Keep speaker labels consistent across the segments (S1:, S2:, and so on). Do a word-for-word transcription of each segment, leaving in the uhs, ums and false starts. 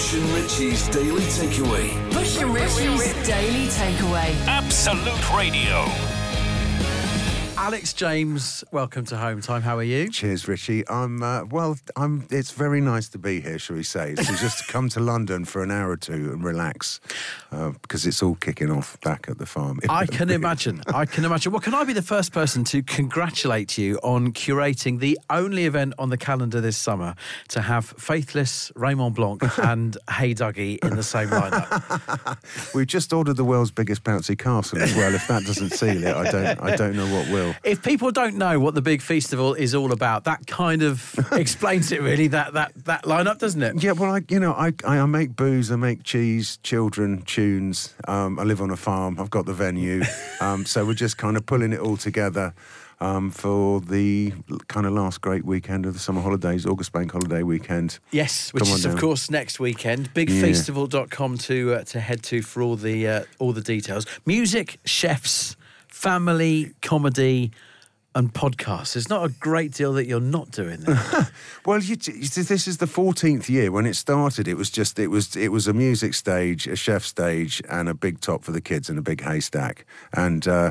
S1: Bush and Richie's Daily Takeaway.
S2: Bush and Richie's Daily Takeaway.
S3: Absolute Radio.
S4: Alex James, welcome to Home Time. How are you?
S5: Cheers, Richie. I'm uh, well. I'm. It's very nice to be here, shall we say? So just come to London for an hour or two and relax, uh, because it's all kicking off back at the farm.
S4: I can imagine. I can imagine. Well, can I be the first person to congratulate you on curating the only event on the calendar this summer to have Faithless, Raymond Blanc, and Hey Dougie in the same lineup?
S5: We've just ordered the world's biggest bouncy castle as well. If that doesn't seal it, I don't. I don't know what will.
S4: If people don't know what the big festival is all about, that kind of explains it really, that that that lineup, doesn't it?
S5: Yeah, well, I, you know, I, I I make booze, I make cheese, children, tunes. Um, I live on a farm. I've got the venue, um, so we're just kind of pulling it all together um, for the kind of last great weekend of the summer holidays, August Bank Holiday weekend.
S4: Yes, which
S5: Come
S4: is
S5: on
S4: of
S5: down.
S4: course next weekend. big festival dot com to uh, to head to for all the uh, all the details. Music, chefs, family, comedy, and podcasts. There's not a great deal that you're not doing there.
S5: Well, you, you see, this is the fourteenth year. When it started, it was just it was it was a music stage, a chef stage, and a big top for the kids and a big haystack. And uh,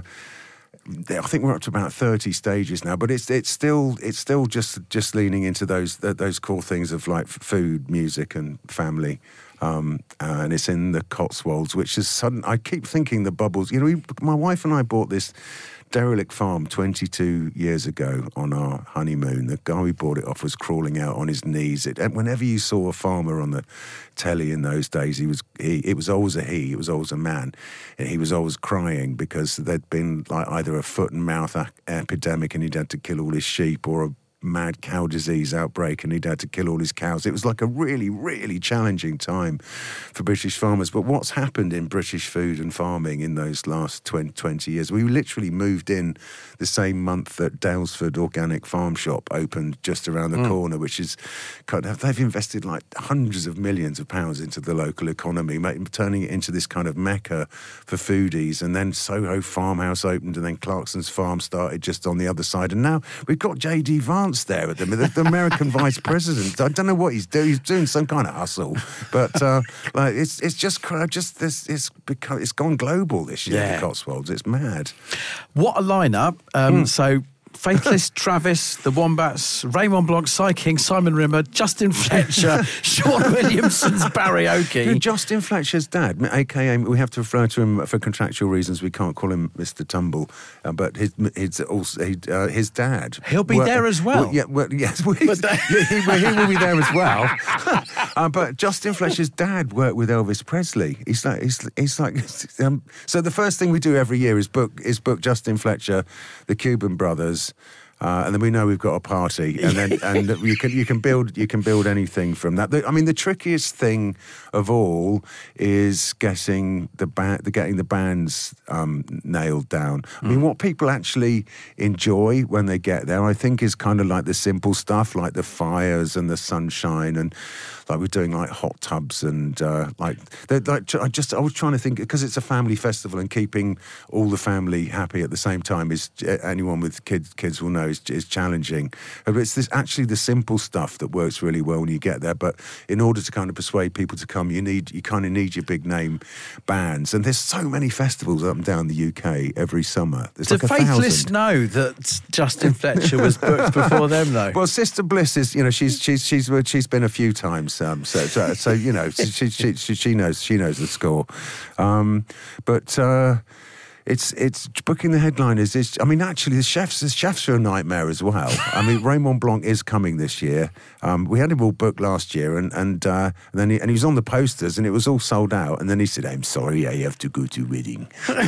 S5: I think we're up to about thirty stages now. But it's it's still it's still just just leaning into those those core things of like food, music, and family. Um, and it's in the Cotswolds, which is sudden. I keep thinking the bubbles. You know, we, my wife and I bought this derelict farm twenty-two years ago on our honeymoon. The guy we bought it off was crawling out on his knees. It, whenever you saw a farmer on the telly in those days, he was he, it was always a he, it was always a man. And he was always crying because there'd been like either a foot and mouth a- epidemic and he'd had to kill all his sheep, or a mad cow disease outbreak and he'd had to kill all his cows. It was like a really, really challenging time for British farmers. But what's happened in British food and farming in those last twenty years, we literally moved in the same month that Dalesford Organic Farm Shop opened just around the mm. corner, which is, kind of, they've invested like hundreds of millions of pounds into the local economy, turning it into this kind of mecca for foodies. And then Soho Farmhouse opened, and then Clarkson's Farm started just on the other side. And now we've got J D Vance there at the, the, the American vice president. I don't know what he's doing. He's doing some kind of hustle, but uh, like it's it's just just this it's become it's gone global this year.
S4: Yeah.
S5: The Cotswolds, it's mad.
S4: What a lineup! Um,
S5: Mm.
S4: So. Faithless, Travis, the Wombats, Raymond Blanc, Cy King, Simon Rimmer, Justin Fletcher, Sean Williamson's karaoke.
S5: No, Justin Fletcher's dad, a k a we have to refer to him for contractual reasons. We can't call him Mister Tumble, uh, but his his also he, uh, his dad.
S4: He'll be
S5: well,
S4: there as well.
S5: well yeah, well, yes, well,
S4: But that-
S5: yeah, he, well, he will be there as well. uh, but Justin Fletcher's dad worked with Elvis Presley. He's like he's he's like um, so. The first thing we do every year is book is book Justin Fletcher, the Cuban Brothers. Uh, and then we know we've got a party, and then and you can you can build you can build anything from that. The, I mean, the trickiest thing of all is getting the ba- the getting the bands um, nailed down. I mean, what people actually enjoy when they get there, I think, is kind of like the simple stuff, like the fires and the sunshine, and like we're doing like hot tubs and uh, like they're like I just I was trying to think, because it's a family festival and keeping all the family happy at the same time is, anyone with kids kids will know, is, is challenging. But it's this actually the simple stuff that works really well when you get there. But in order to kind of persuade people to come, you need you kind of need your big name bands. And there's so many festivals up and down the U K every summer. There's
S4: Do
S5: like a
S4: Faithless
S5: thousand.
S4: know that Justin Fletcher was booked before them, though?
S5: Well, Sister Bliss is, you know, she's she's she's she's been a few times, um, so, so so you know, she she she, she knows she knows the score, um, but. Uh, It's it's booking the headliners is. I mean, actually, the chefs the chefs are a nightmare as well. I mean, Raymond Blanc is coming this year. Um, we had him all booked last year, and and, uh, and then he, and he was on the posters, and it was all sold out. And then he said, "I'm sorry, I have to go to wedding."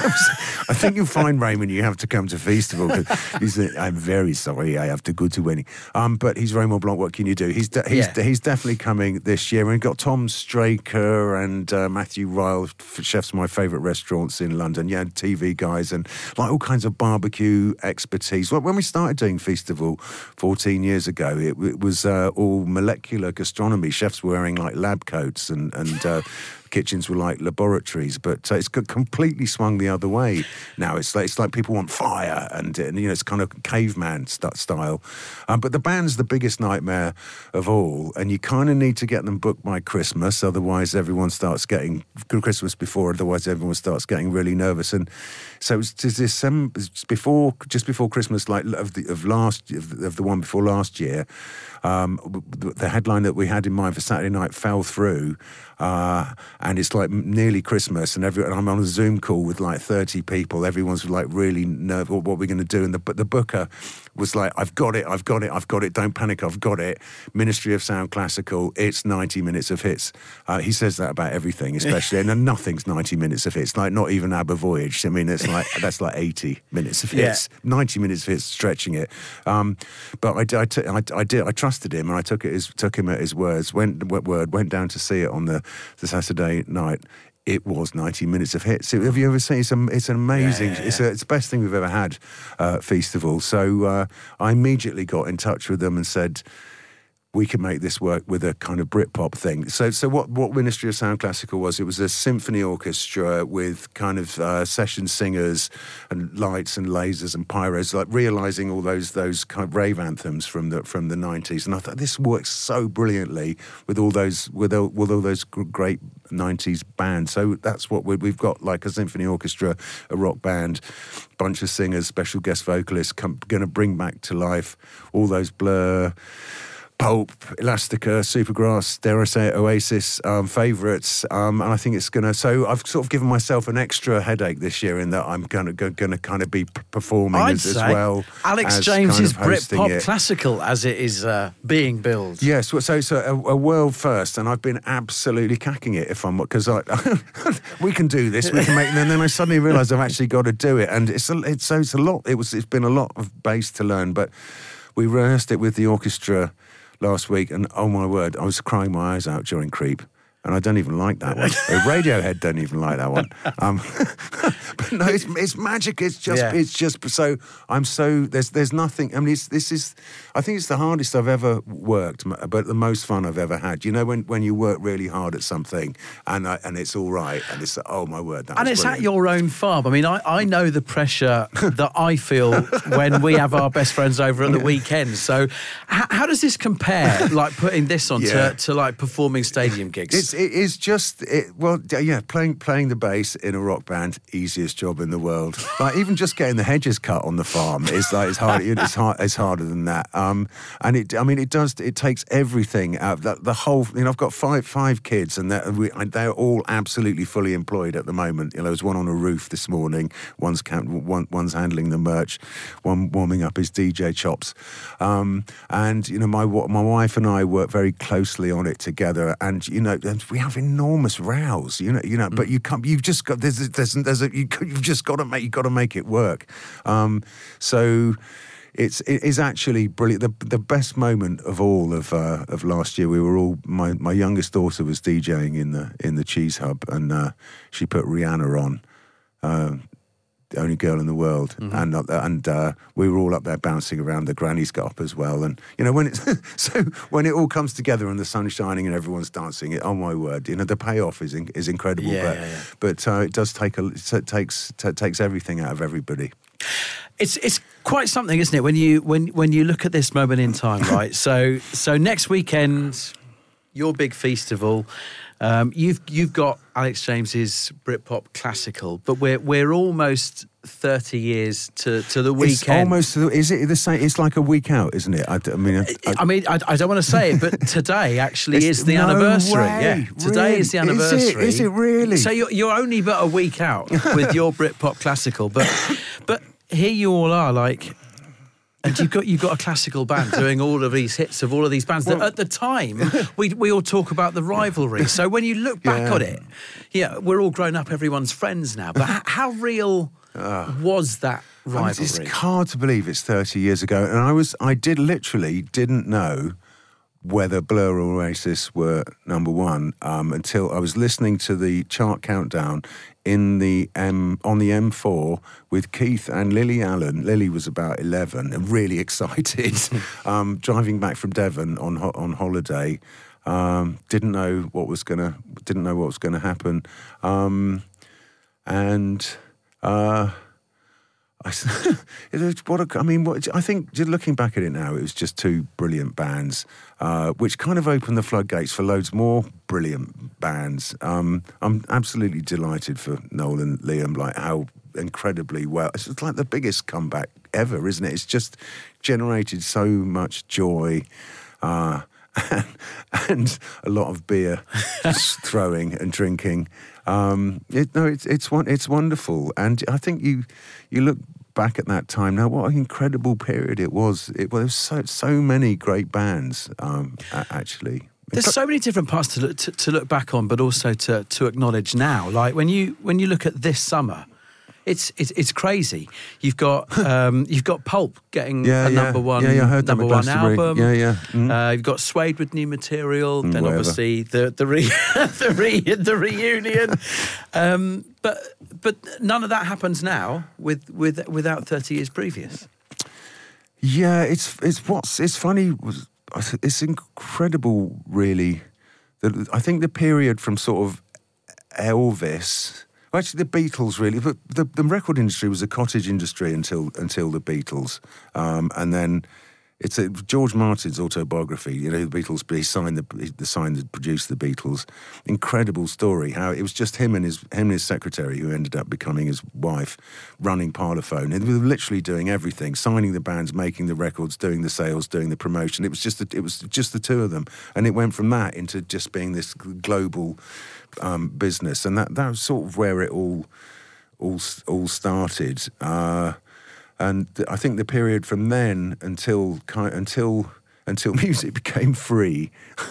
S5: I think you'll find, Raymond, you have to come to festival. He said, "I'm very sorry, I have to go to wedding." Um, but he's Raymond Blanc. What can you do? He's de- he's
S4: Yeah.
S5: he's definitely coming this year. And we've got Tom Straker and uh, Matthew Ryle, chefs of my favourite restaurants in London. Yeah, T V guys and like all kinds of barbecue expertise. Well, when we started doing Feastival fourteen years ago, it, it was uh, all molecular gastronomy, chefs wearing like lab coats and and uh, kitchens were like laboratories, but uh, it's got completely swung the other way now. It's like, it's like people want fire, and, and you know, it's kind of caveman st- style. Um, but the band's the biggest nightmare of all, and you kind of need to get them booked by Christmas, otherwise everyone starts getting Christmas before, otherwise everyone starts getting really nervous. And so it's December, before, just before Christmas, like of the of last of the one before last year. Um, the headline that we had in mind for Saturday night fell through, uh, and it's like nearly Christmas, and every and I'm on a Zoom call with like thirty people. Everyone's like really nervous. What, what we're going to do? And the but the booker was like, "I've got it, I've got it, I've got it. Don't panic, I've got it." Ministry of Sound Classical. It's ninety minutes of hits. Uh, he says that about everything, especially, and then nothing's ninety minutes of hits. Like not even ABBA Voyage. I mean, it's like that's like eighty minutes of hits. Yeah. ninety minutes of hits, stretching it. Um, but I, I, t- I, I did. I trusted him, and I took it as, took him at his words. Went word went down to see it on the, the Saturday night. It was ninety minutes of hits. Have you ever seen? It's, a, it's an amazing. Yeah, yeah, yeah. It's, a, it's the best thing we've ever had. Uh, Feastival. So uh, I immediately got in touch with them and said, we can make this work with a kind of Britpop thing. So, so what, what Ministry of Sound Classical was? It was a symphony orchestra with kind of uh, session singers and lights and lasers and pyros, like realising all those those kind of rave anthems from the from the nineties. And I thought this works so brilliantly with all those with all, with all those great nineties bands. So that's what we, we've got, like a symphony orchestra, a rock band, bunch of singers, special guest vocalists, going to bring back to life all those Blur, Pulp, Elastica, Supergrass, dare I say it, Oasis, um, favourites, um, and I think it's going to... So I've sort of given myself an extra headache this year in that I'm going to going to kind of be performing
S4: I'd
S5: as, as
S4: say
S5: well.
S4: Alex
S5: as
S4: James's
S5: kind of
S4: Britpop
S5: it.
S4: Classical, as it is uh, being billed.
S5: Yes, well, so it's a, a world first, and I've been absolutely cacking it. If I'm because I, we can do this, we can make, and then I suddenly realised I've actually got to do it, and it's a, it's so it's a lot. It was it's been a lot of bass to learn, but we rehearsed it with the orchestra last week, and oh my word, I was crying my eyes out during Creep, and I don't even like that one. Radiohead don't even like that one. Um, but no, it's, it's magic. It's just, yeah. it's just. So I'm so there's there's nothing. I mean, it's, this is. I think it's the hardest I've ever worked, but the most fun I've ever had. You know, when, when you work really hard at something, and I, and it's all right, and it's oh my word, that
S4: and
S5: was
S4: it's
S5: brilliant.
S4: At your own farm. I mean, I, I know the pressure that I feel when we have our best friends over at the weekend. So, h- how does this compare? Like putting this on yeah. to, to like performing stadium gigs.
S5: It's it is just it, well yeah playing playing the bass in a rock band, easiest job in the world. Like even just getting the hedges cut on the farm is like it's hard it's hard it's harder than that. Um, and it I mean it does it takes everything out of the, the whole. You know, I've got five five kids, and they're, we, they're all absolutely fully employed at the moment. You know, there's one on a roof this morning, one's one, one's handling the merch, one warming up his D J chops, um, and you know my my wife and I work very closely on it together, and you know we have enormous rows. You know, you know, mm. but you can't. You've just got there's there's there's a you, you've just got to make you got to make it work. Um, so. It's it is actually brilliant. The the best moment of all of uh, of last year, we were all my, my youngest daughter was DJing in the in the Cheese Hub, and uh, she put Rihanna on, uh, the only girl in the world, mm-hmm. and uh, and uh, we were all up there bouncing around. The grannies got up as well, and you know when it's so when it all comes together and the sun's shining and everyone's dancing, it oh my word, you know the payoff is in, is incredible.
S4: Yeah,
S5: but
S4: yeah, yeah.
S5: but uh, it does take a it takes it takes everything out of everybody.
S4: It's it's quite something, isn't it? When you when when you look at this moment in time, right? so so next weekend, your big Feastival. Um, you've you've got Alex James's Britpop Classical, but we're we're almost thirty years to, to the weekend.
S5: It's almost is it the same? It's like a week out, isn't it? I, I mean, I,
S4: I mean, I, I don't want to say it, but today actually is the
S5: no
S4: anniversary.
S5: Way,
S4: yeah, today
S5: really?
S4: is the anniversary.
S5: Is it, is it really?
S4: So you're you're only but a week out with your Britpop Classical, but but here you all are, like. And you've got you've got a classical band doing all of these hits of all of these bands. Well, that at the time, we we all talk about the rivalry. So when you look back
S5: yeah.
S4: on it, yeah, we're all grown up, everyone's friends now. But how, how real uh, was that rivalry?
S5: I mean, it's hard to believe it's thirty years ago. And I was I did literally didn't know whether Blur or Oasis were number one um, until I was listening to the chart countdown in the M on the M four with Keith and Lily Allen. Lily was about eleven and really excited, um, driving back from Devon on ho- on holiday. Um, didn't know what was gonna didn't know what was gonna happen, um, and. Uh, I, it was what a, I mean, what, I think just looking back at it now, it was just two brilliant bands, uh, which kind of opened the floodgates for loads more brilliant bands. Um, I'm absolutely delighted for Noel and Liam, like how incredibly well. It's just like the biggest comeback ever, isn't it? It's just generated so much joy. Uh, and, and a lot of beer throwing and drinking. Um, it, no, it's it's one, it's wonderful, and I think you you look back at that time now. What an incredible period it was! It well, there was so so many great bands. Um, actually,
S4: there's so many different parts to look, to, to look back on, but also to to acknowledge now. Like when you when you look at this summer. It's, it's it's crazy. You've got um, you've got Pulp getting
S5: yeah,
S4: a
S5: yeah.
S4: number one
S5: yeah, yeah, I heard
S4: number
S5: that
S4: one
S5: Glastonbury.
S4: album.
S5: Yeah, yeah. Mm.
S4: Uh, you've got Suede with new material.
S5: Mm,
S4: then
S5: whatever.
S4: obviously the the re- the, re- the reunion. um, but but none of that happens now with with without thirty years previous.
S5: Yeah, it's it's what's it's funny. Was it's incredible, really. That I think the period from sort of Elvis. Well, actually, the Beatles really, but the, the record industry was a cottage industry until until the Beatles, um, and then it's a, George Martin's autobiography. You know, the Beatles. He signed the the signed the produced the Beatles. Incredible story. How it was just him and his him and his secretary who ended up becoming his wife, running Parlophone. And they were literally doing everything, signing the bands, making the records, doing the sales, doing the promotion. It was just the, it was just the two of them, and it went from that into just being this global. Um, business, and that that was sort of where it all all all started. Uh, and th- I think the period from then until ki- until until music became free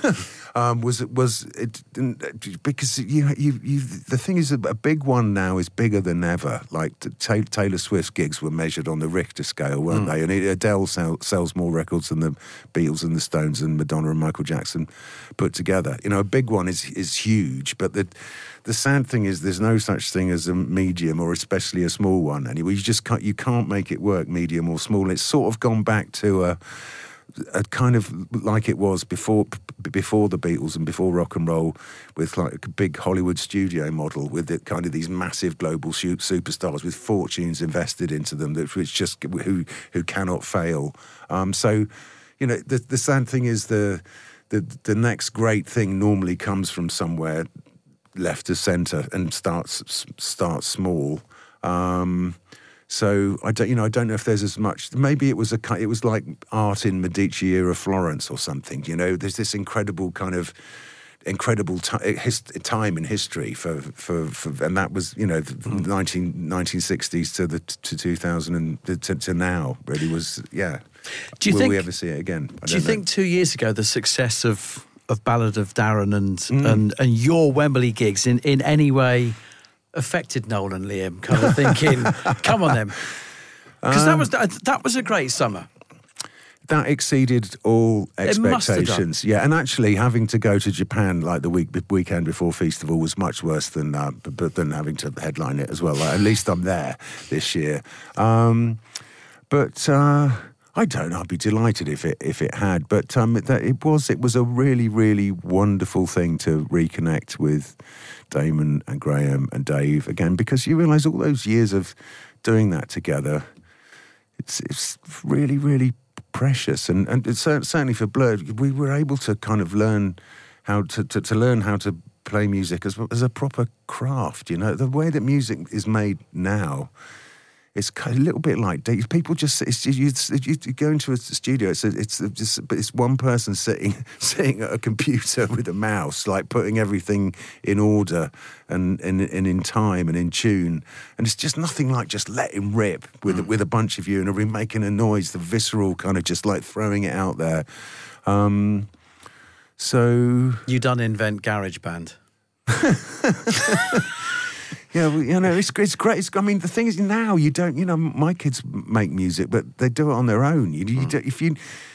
S5: um, was was it, because you, you you the thing is a big one now is bigger than ever. Like t- Taylor Swift's gigs were measured on the Richter scale, weren't mm. they? And Adele sell, sells more records than the Beatles and the Stones and Madonna and Michael Jackson put together. You know, a big one is is huge, but the the sad thing is there's no such thing as a medium or especially a small one. Anyway, you just can't you can't make it work, medium or small. It's sort of gone back to a. A kind of like it was before before the Beatles and before rock and roll, with like a big Hollywood studio model with the, kind of these massive global shoot superstars with fortunes invested into them, that which just who who cannot fail. Um, so, you know, the the sad thing is the the the next great thing normally comes from somewhere left of centre and starts starts small. Um, So I don't, you know, I don't know if there's as much. Maybe it was a, it was like art in Medici era Florence or something. You know, there's this incredible kind of incredible t- his, time in history for, for, for, and that was, you know, the nineteen, nineteen sixties to the to two thousand and to, to now. Really was, yeah.
S4: Do you
S5: Will
S4: think,
S5: we ever see it again? I
S4: do you
S5: know.
S4: think two years ago the success of of Ballad of Darren and
S5: Mm.
S4: and and your Wembley gigs in in any way affected Noel and Liam, kind of thinking, come on then, because um, that was that, that was a great summer.
S5: That exceeded all
S4: It must have
S5: expectations. Yeah, and actually having to go to Japan like the week weekend before Festival was much worse than uh, but than having to headline it as well. Like, at least I'm there this year. Um, but uh, I don't know. I'd be delighted if it if it had. But um, it, it was it was a really really wonderful thing to reconnect with Damon and Graham and Dave again, because you realise all those years of doing that together, it's it's really really precious, and and it's certainly for Blur, we were able to kind of learn how to to, to learn how to play music as as a proper craft. You know, the way that music is made now. It's a little bit like people just it's, you, you, you go into a studio. It's a, it's just it's one person sitting sitting at a computer with a mouse, like putting everything in order and and, and in time and in tune. And it's just nothing like just letting rip with mm. with a bunch of you and are making a noise, the visceral kind of just like throwing it out there. Um, so
S4: you done invent GarageBand.
S5: Yeah, well, you know, it's it's great. It's, I mean, the thing is, now you don't, you know, my kids make music, but they do it on their own. You, you
S4: mm.
S5: don't, if you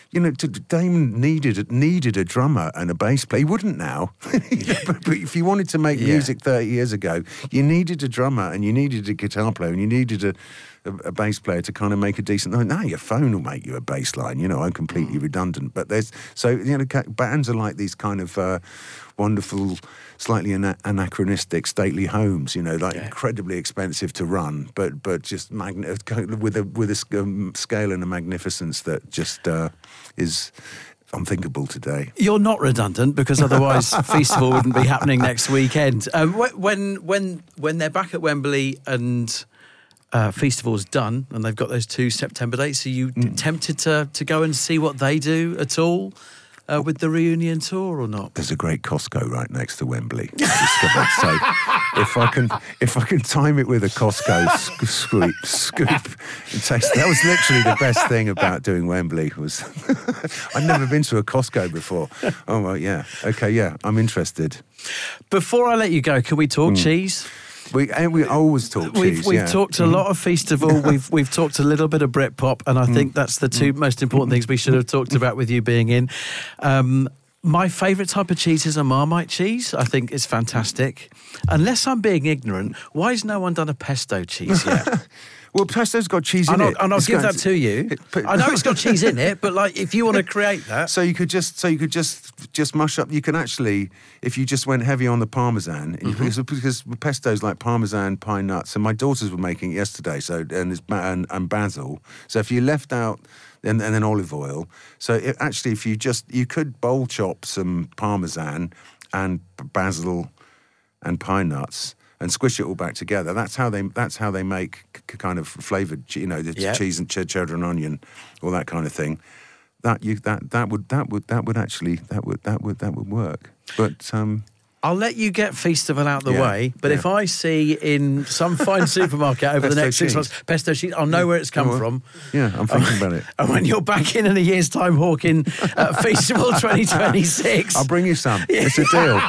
S5: you know, Damon needed needed a drummer and a bass player. He wouldn't now. but, but if you wanted to make
S4: Yeah.
S5: music thirty years ago, you needed a drummer and you needed a guitar player and you needed a, a, a bass player to kind of make a decent... Now your phone will make you a bass line. You know, I'm completely redundant. But there's... So, you know, bands are like these kind of uh, wonderful, slightly ana- anachronistic stately homes, you know, like
S4: Yeah.
S5: incredibly expensive to run, but but just magn- with a with a sc- um, scale and a magnificence that just uh, is unthinkable today.
S4: You're not redundant because otherwise Feastival wouldn't be happening next weekend. Um, wh- when when when they're back at Wembley and uh, Feastival's done and they've got those two September dates, are you
S5: Mm.
S4: tempted to to go and see what they do at all uh, with the reunion tour or not?
S5: There's a great Costco right next to Wembley. I discovered. So if I can if I can time it with a Costco sc- scoop, scoop and taste, that was literally the best thing about doing Wembley. Was I'd never been to a Costco before. Oh well, yeah, okay, yeah, I'm interested.
S4: Before I let you go, can we talk
S5: Mm.
S4: cheese?
S5: We and we always talk
S4: We've
S5: cheese.
S4: we've
S5: yeah.
S4: talked a lot of Feastival. We've we've talked a little bit of Britpop, and I think that's the two most important things we should have talked about with you being in. Um, my favourite type of cheese is a Marmite cheese. I think it's fantastic. Unless I'm being ignorant, why has no one done a pesto cheese yet?
S5: Well, pesto's got cheese in
S4: And I'll,
S5: it.
S4: and I'll
S5: It's
S4: give
S5: got-
S4: that to you.
S5: it- but-
S4: I know it's got cheese in it, but like if you want to create that,
S5: So you could just, so you could just, just mush up. You can actually, if you just went heavy on the parmesan,
S4: Mm-hmm.
S5: because, because pesto's like parmesan, pine nuts, and my daughters were making it yesterday. So and it's ba- and, and basil. So if you left out and, and then olive oil. So it, actually, if you just, you could bowl chop some parmesan and basil and pine nuts and squish it all back together. That's how they. That's how they make c- kind of flavoured, che- you know, the
S4: Yeah.
S5: cheese and ch- cheddar and onion, all that kind of thing. That you that that would that would that would actually that would that would that would work. But um,
S4: I'll let you get Feastival out the
S5: Yeah,
S4: way, but
S5: yeah.
S4: if I see in some fine supermarket over the
S5: Pesto
S4: next six
S5: cheese.
S4: months pesto cheese, I'll know where it's come
S5: Oh, well,
S4: from.
S5: yeah, I'm thinking about it.
S4: And when you're back in in a year's time hawking uh, Feastival twenty twenty-six,
S5: I'll bring you some. It's a deal.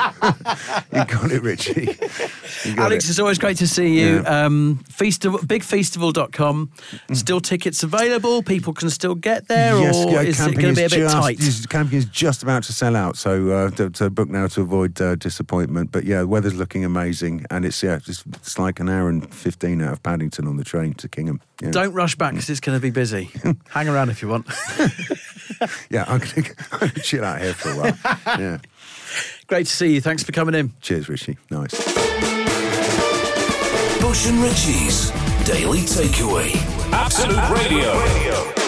S5: You got it, Richie. You got
S4: Alex,
S5: it.
S4: it's always great to see you.
S5: Yeah.
S4: Um, Feastival, big feastival dot com. Still tickets available? People can still get there?
S5: Yes,
S4: or
S5: yeah,
S4: is it
S5: camping
S4: going to be a
S5: is
S4: bit
S5: just,
S4: tight?
S5: is- Camping is just about to sell out, so uh, to, to book now to avoid uh, disappointment. But yeah, the weather's looking amazing, and it's yeah, it's, it's like an hour and fifteen out of Paddington on the train to Kingham. Yeah,
S4: Don't rush back because it's going to be busy. Hang around if you want.
S5: yeah, I'm going to chill out here for a while. Yeah,
S4: Great to see you. Thanks for coming in.
S5: cheers, Richie. Nice.
S1: Bush and Richie's Daily Takeaway.
S3: Absolute Radio.